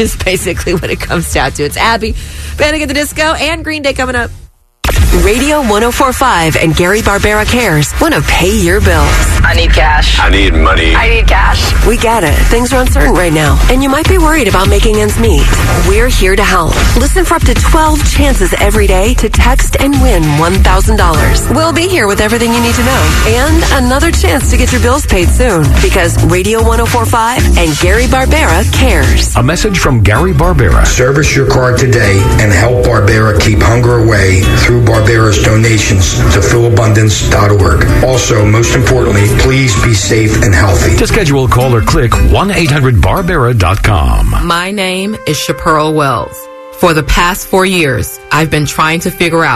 is basically what it comes down to. It's Abby, Panic at the Disco, and Green Day coming up. Radio 104.5 and Gary Barbera Cares want to pay your bills. I need cash. I need money. I need cash. We get it. Things are uncertain right now, and you might be worried about making ends meet. We're here to help. Listen for up to 12 chances every day to text and win $1,000. We'll be here with everything you need to know. And another chance to get your bills paid soon. Because Radio 104.5 and Gary Barbera Cares. A message from Gary Barbera. Service your card today and help Barbera keep hunger away through Barbera's donations to philabundance.org. Also, most importantly, please be safe and healthy. To schedule, call or click 1-800-Barbera.com. My name is Chaparral Wells. For the past 4 years, I've been trying to figure out